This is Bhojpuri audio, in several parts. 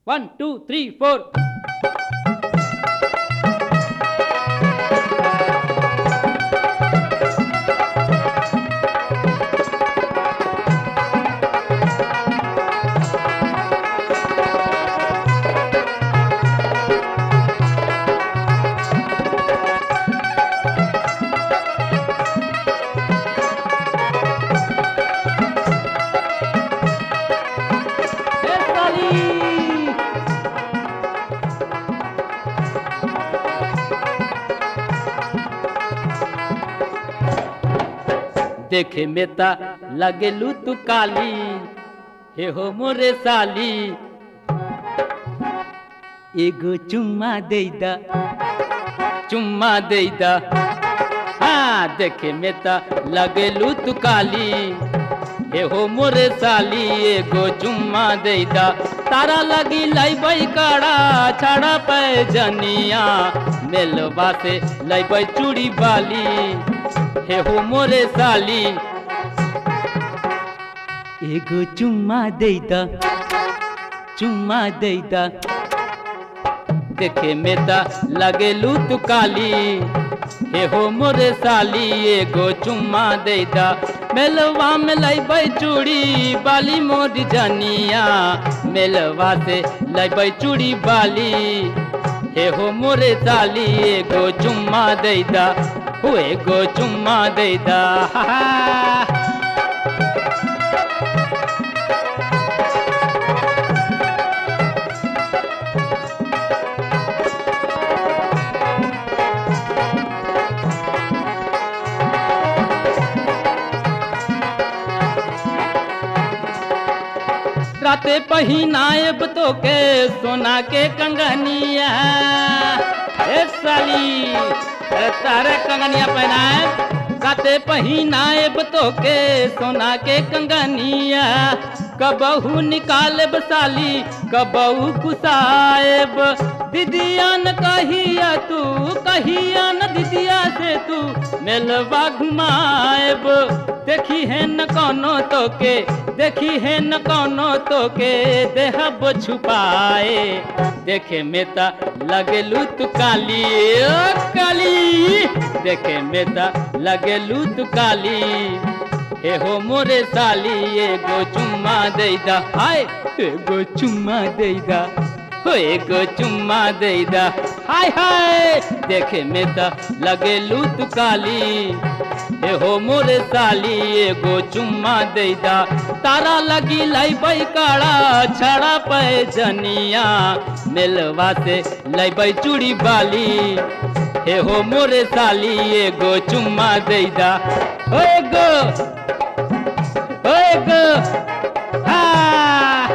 1 2 3 4 ए साली देखे में ता लगेलू तू काली हे हो मोरे साली एगो चुम्मा देदा हाँ देखे में ता लगेलू तू काली हे हो मोरे साली एगो चुम्मा देदा तारा लगी लैबै काड़ा छाड़ा पे जनिया मेलवा से लैबै चूड़ी बाली हे हो मोरे साली एगो चुम्मा देदा देखे में ता लगेलू तू काली हे हो मोरे साली एगो चुम्मा देदा मेलवा में लैबै चूड़ी बाली मोरी जनिया मेलवा से लैबै चूड़ी बाली हे हो मोरे साली एगो चुम्मा देदा हो एगो चुम्मा देदा राते पहिनाएब तो के सोना के कंगनिया ए साली अरे तारे कंगनिया पहनाए राते पहिनाएब तो के सोना के कंगनिया कबहू निकालेब साली कबहू कुसाएब दीदिया न कहिया न दीदिया से तू मेलवा घुमाएब देखी है न कोनो तो के देहब छुपाए देखे में ता लगेलू तू काली ओ काली देखे में ता लगेलू तू काली हे हो मोरे साली एगो चुम्मा देदा हाय एगो चुम्मा देदा हो एगो चुम्मा देदा हाय हाय देखे में ता लगेलू तू काली हे हो मोरे साली एगो चुम्मा देदा तारा लगी लैबै काड़ा छाड़ा पे जनिया मेलवा से लैबै चूड़ी बाली हे हो मोरे साली एगो चुम्मा देदा हो एगो हाँ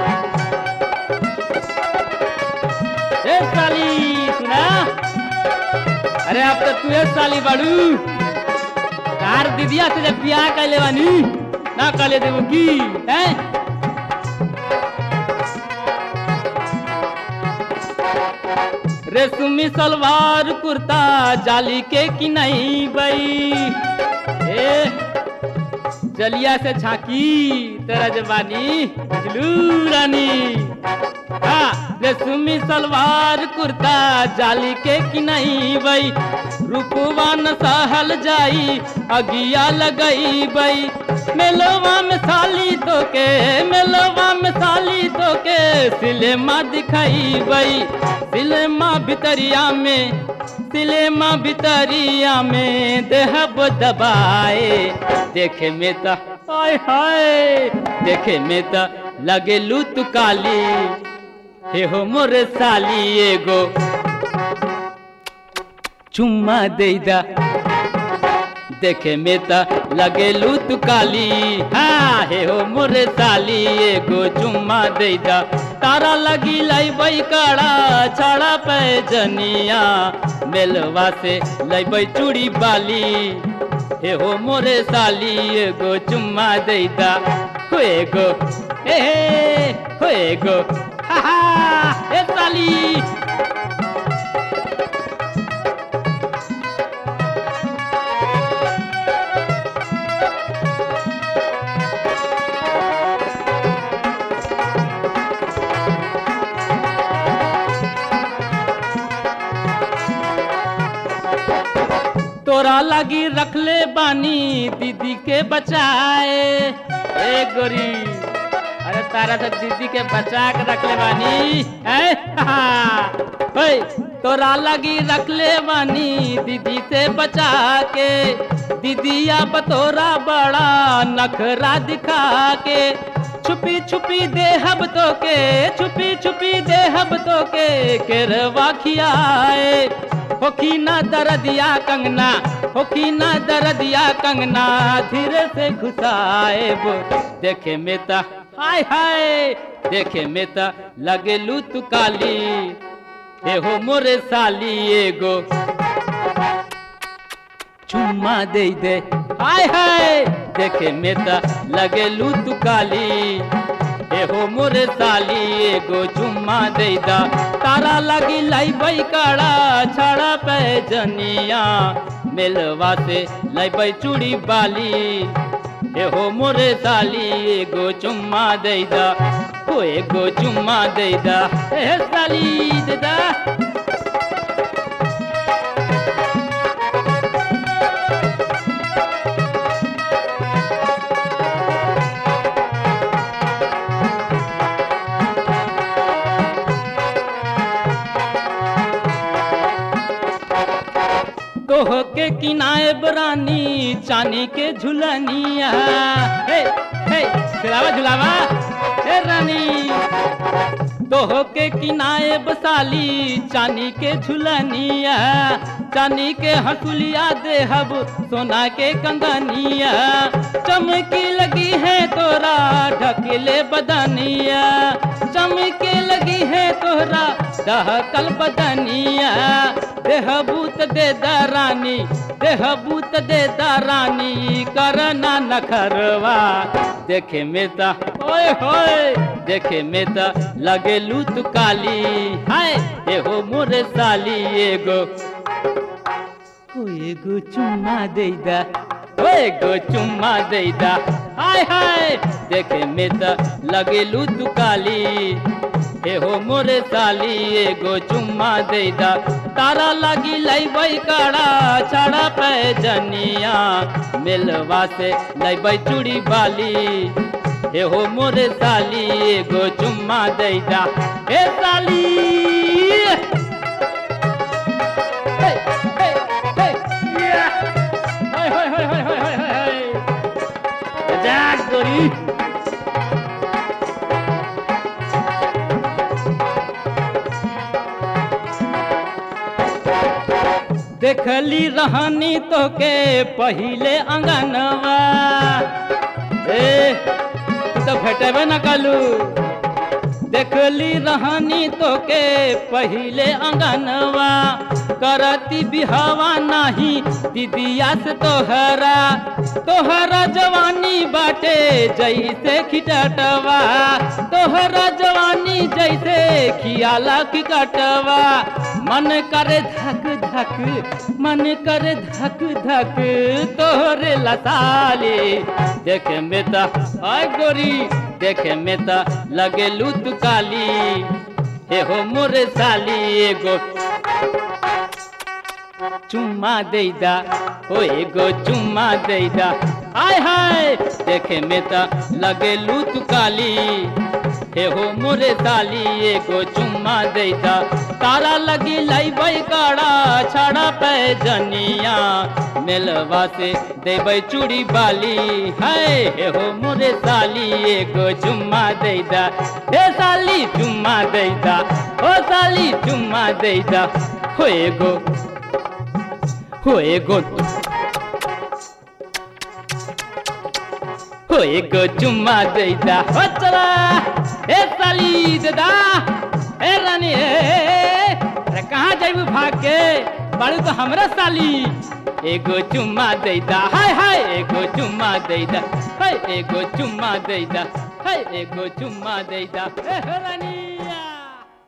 ए साली सुना अरे अब तो तू साली बाड़ू तार दीदिया से जब बियाह कर लेवानी ना कर ले देवो की हैं रेशमी सलवार कुर्ता जाली के कि नहीं बई ए जलिया से झांकी तेरा जवानी बुझलू रानी हाँ रेशमी सलवार कुर्ता जाली के कि नहीं बई रूपवा न सहल जाई अगिया लगई बई मेलवा में साली तो के सिलेमा दिखाई बई सिलेमा भितरिया में देहब दबाए देखे में ता हाय हाय देखे में ता लगेलू तू काली हे हो मोरे साली एगो चुम्मा देदा देखे में ता लगेलू तू काली हाँ हे हो मोरे साली एगो चुम्मा देदा तारा लगी लैबै काड़ा छाड़ा पे जनिया मेलवा से लैबै चूड़ी बाली हे हो मोरे साली एगो चुम्मा देदा हो एगो हा हा ए साली तोरा लगी रखले बानी दीदी के बचाए। ए गोरी, अरे तारा से दीदी के बचा के रखले बानी है। तोरा लगी रखले बानी दीदी से बचा के, दीदिया बतोरा बड़ा नखरा दिखा के, छुपी छुपी देहब तो के, छुपी छुपी देहब तो के केरवा खियाए। होखी ना दरदिया कंगना, होखी ना दरदिया कंगना, धीरे से घुसाए वो। देखे में ता हाय हाय, देखे में ता लगेलू तू काली, हे हो मोरे साली एगो चुम्मा दे दे। हाय हाय, देखे में ता लगेलू तू काली, हे हो मोरे साली एगो चुम्मा दे दा। तारा लगी लाई बई काड़ा छाड़ा पे जनिया, मिलवा से लाई बई चूड़ी बाली, हे हो मोरे साली एगो चुम्मा दे दा। हो एगो चुम्मा दे दा, हे साली दे दा। तोह के किनाए बरानी चानी के झुलनिया, हे हे झुलावा झुलावा हे रानी। तोह के किनाए बसाली चानी के झुलनिया, चानी के हंसुलिया देहब सोना के कंगनिया, चमकी लगी है तोरा ढकेले बदनिया, चमके लगी है तोरा दहकल बदनिया। देहबूत दे दारानी, देहबूत दे दारानी, करना नखरवा। देखे में ता ओए होए, देखे में ता लगेलू तू काली, हाय हे हो मोरे साली एगो, हो एगो चुम्मा दे दा, हो एगो चुम्मा दे दा। हाय हाय, देखे में ता लगेलू तू काली, हे हो मोरे साली एगो चुम्मा दे दा। तारा लगी लैबई काड़ा छाड़ा पे जनिया, मिलवा से लैबई चूड़ी बाली, हे हो मोरे साली एगो चुम्मा दे दा। हे साली हे हे हे हाय हाय हाय हाय हाय हाय जा गोरी। देखली रहनी तो के पहिले अंगनवा, ए तो भेटबे न कलू। देखली रहनी तो के पहिले अंगनवा, करती बिहवा नाही दीदिया से तोहरा, तोहरा जवानी बाटे जैसे खिटटवा, तोहरा जवानी जैसे खियाला की कटवा। मन करे धक धक, मन करे धक धक तोहरे लसाले। देखे में ता आय गोरी, देखे में ता लगेलू तू काली, हे हो मोरे साली एगो चुम्मा दे दा, हो एगो चुम्मा दे दा। हाय हाय, देखे में ता लगेलू तू काली, हे हो मोरे साली एगो चुम्मा दे दा। तारा लगी लैबई काड़ा छाड़ा पे जनिया, मिलवा से देबई चूड़ी बाली, हाय हे हो मोरे साली एगो चुम्मा दे दा। हे साली चुम्मा दे दा, हो साली चुम्मा दे दा, हो एगो हो एगो हो एगो चुम्मा दे दा। हो चला ए साली दे दा, ए रानी अरे कहाँ जाइबू भाग के, बाड़ू तो हमरा साली। एगो चुम्मा दे दा, हाय हाय एगो चुम्मा दे दा, हाय एगो चुम्मा दे दा, हाय एगो चुम्मा दे दा, ए रानी।